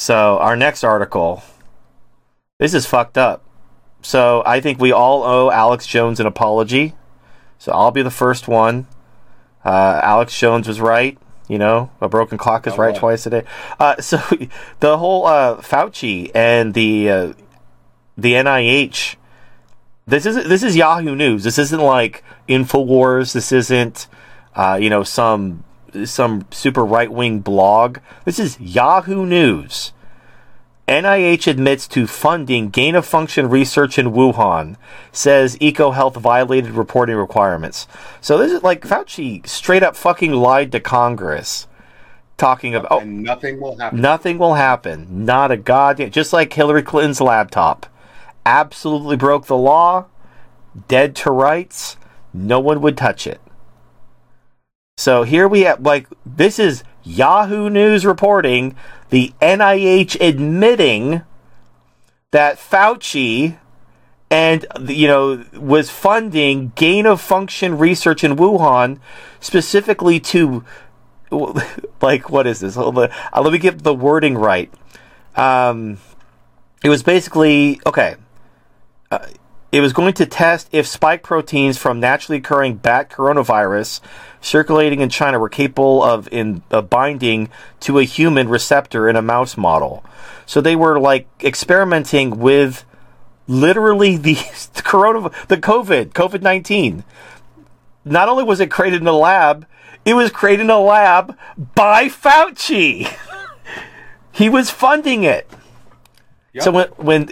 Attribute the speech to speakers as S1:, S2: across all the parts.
S1: So our next article, this is fucked up. So I think we all owe Alex Jones an apology. So I'll be the first one. Alex Jones was right. You know, a broken clock is right twice a day. So the whole Fauci and the NIH. This is Yahoo News. This isn't like Infowars. This isn't some super right wing blog. This is Yahoo News. NIH admits to funding gain-of-function research in Wuhan, says EcoHealth violated reporting requirements. So this is like Fauci straight up fucking lied to Congress, talking about
S2: and nothing will happen.
S1: Nothing will happen. Not a goddamn. Just like Hillary Clinton's laptop, absolutely broke the law, dead to rights. No one would touch it. So here we have this is Yahoo News reporting. The NIH admitting that Fauci was funding gain-of-function research in Wuhan, specifically to, what is this? Let me get the wording right. It was basically, it was going to test if spike proteins from naturally occurring bat coronavirus circulating in China were capable of binding to a human receptor in a mouse model. So they were experimenting with literally the COVID-19. Not only was it created in a lab, it was created in a lab by Fauci. He was funding it. Yep. So when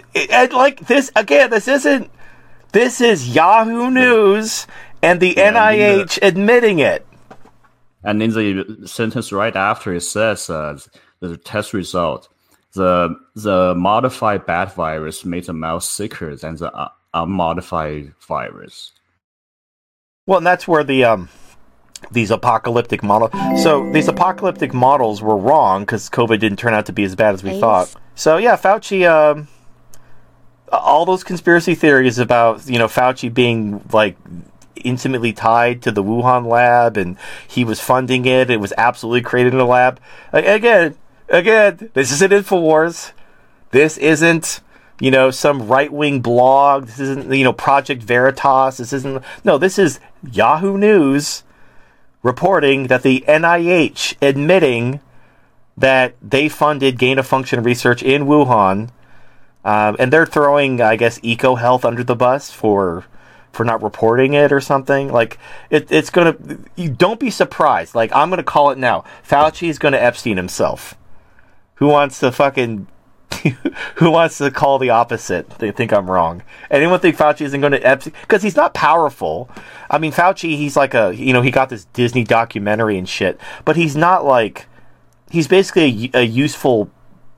S1: this is Yahoo News and the NIH admitting it.
S3: And in the sentence right after, it says the test result, the modified bat virus made the mouse sicker than the unmodified virus.
S1: Well, and that's where these apocalyptic models. So these apocalyptic models were wrong because COVID didn't turn out to be as bad as we thought. So yeah, Fauci. All those conspiracy theories about Fauci being intimately tied to the Wuhan lab and he was funding it. It was absolutely created in a lab. Again, this isn't Infowars. This isn't, some right-wing blog. This isn't, Project Veritas. This is Yahoo News reporting that the NIH admitting that they funded gain-of-function research in Wuhan. And they're throwing, I guess, EcoHealth under the bus for not reporting it or something. It's gonna. You don't be surprised. I'm gonna call it now. Fauci's gonna Epstein himself. Who wants to Who wants to call the opposite? They think I'm wrong. Anyone think Fauci isn't going to Epstein? Because he's not powerful. I mean, Fauci, he's he got this Disney documentary and shit. But he's not he's basically a useful,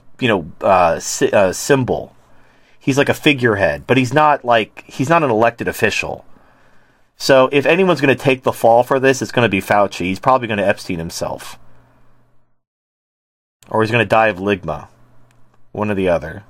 S1: symbol. He's like a figurehead, but he's not an elected official. So if anyone's going to take the fall for this, it's going to be Fauci. He's probably going to Epstein himself. Or he's going to die of ligma. One or the other.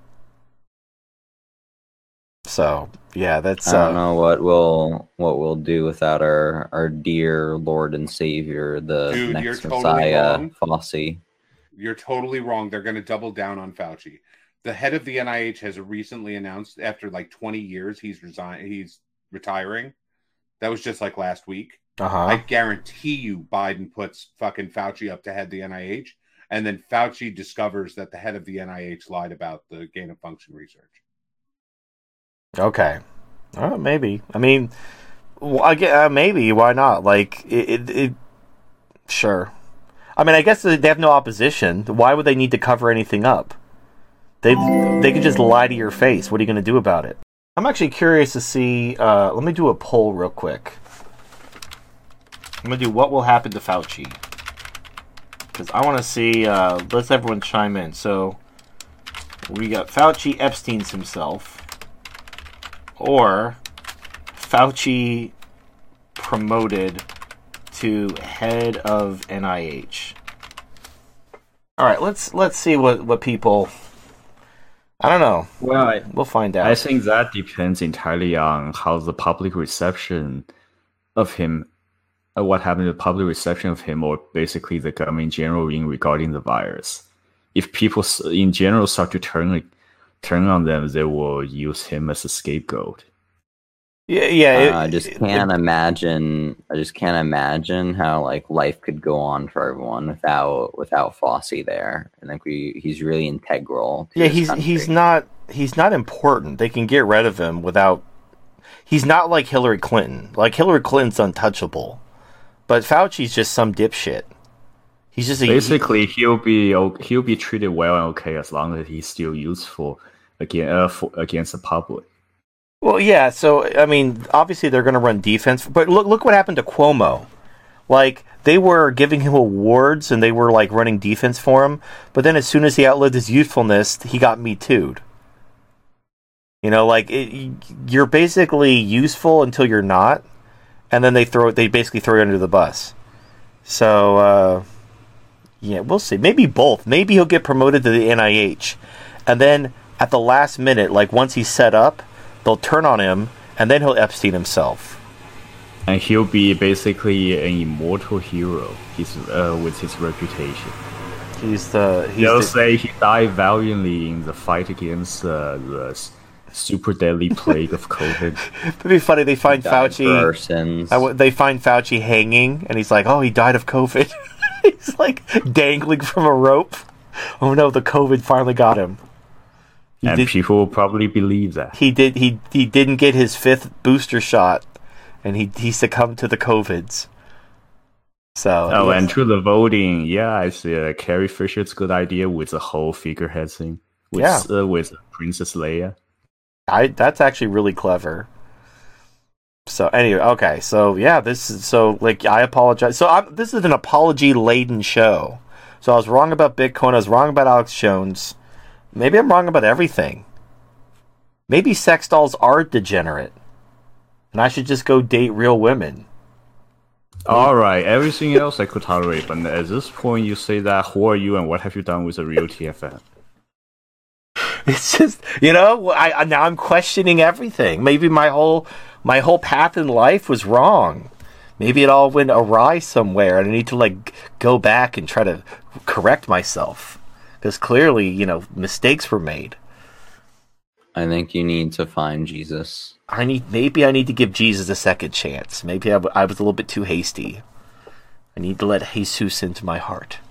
S1: So, yeah, that's...
S4: I don't know what we'll do without our dear Lord and Savior, the next Messiah, Fauci.
S2: You're totally wrong. They're going to double down on Fauci. The head of the NIH has recently announced after 20 years he's retiring. That was just last week. I guarantee you Biden puts fucking Fauci up to head the NIH, and then Fauci discovers that the head of the NIH lied about the gain-of-function research.
S1: Okay. Maybe. I mean, maybe. Why not? Sure. I mean, I guess they have no opposition. Why would they need to cover anything up? They can just lie to your face. What are you going to do about it? I'm actually curious to see... let me do a poll real quick. I'm going to do what will happen to Fauci. Because I want to see... let's everyone chime in. So, we got Fauci Epstein's himself. Or Fauci promoted to head of NIH. All right, let's see what people... I don't know.
S3: Well,
S1: we'll find out.
S3: I think that depends entirely on how the public reception of him, what happened to the public reception of him, or basically the government in general regarding the virus. if people in general start to turn on them, they will use him as a scapegoat.
S1: Yeah.
S4: I just can't imagine how like life could go on for everyone without Fauci there. I think he's really integral.
S1: Yeah, he's not important. They can get rid of him without. He's not like Hillary Clinton. Like Hillary Clinton's untouchable, but Fauci's just some dipshit. He's just
S3: basically he'll be treated well and okay as long as he's still useful against the public.
S1: Well, yeah. So I mean, obviously they're going to run defense, but look what happened to Cuomo. Like they were giving him awards and they were like running defense for him, but then as soon as he outlived his youthfulness, he got Me Too'd. You know, like you're basically useful until you're not, and then they basically throw you under the bus. So yeah, we'll see. Maybe both. Maybe he'll get promoted to the NIH, and then at the last minute, like once he's set up, they'll turn on him, and then he'll Epstein himself.
S3: And he'll be basically an immortal hero. With his reputation. They'll say he died valiantly in the fight against the super deadly plague of COVID.
S1: It'd be funny. They find Fauci. They find Fauci hanging, and he's like, "Oh, he died of COVID." He's like dangling from a rope. Oh no, the COVID finally got him.
S3: People will probably believe that
S1: he did. He didn't get his 5th booster shot, and he succumbed to the COVIDs. So
S3: and to the voting, yeah, I see Carrie Fisher's good idea with the whole figurehead thing. With Princess Leia.
S1: That's actually really clever. So anyway, okay, so yeah, I apologize. So this is an apology-laden show. So I was wrong about Bitcoin. I was wrong about Alex Jones. Maybe I'm wrong about everything. Maybe sex dolls are degenerate, and I should just go date real women.
S3: All right, everything else I could tolerate, but at this point, you say that. Who are you, and what have you done with a real TFN?
S1: It's just, now I'm questioning everything. Maybe my whole path in life was wrong. Maybe it all went awry somewhere, and I need to go back and try to correct myself because clearly, mistakes were made.
S4: I think you need to find Jesus.
S1: Maybe I need to give Jesus a second chance. Maybe I was a little bit too hasty. I need to let Jesus into my heart.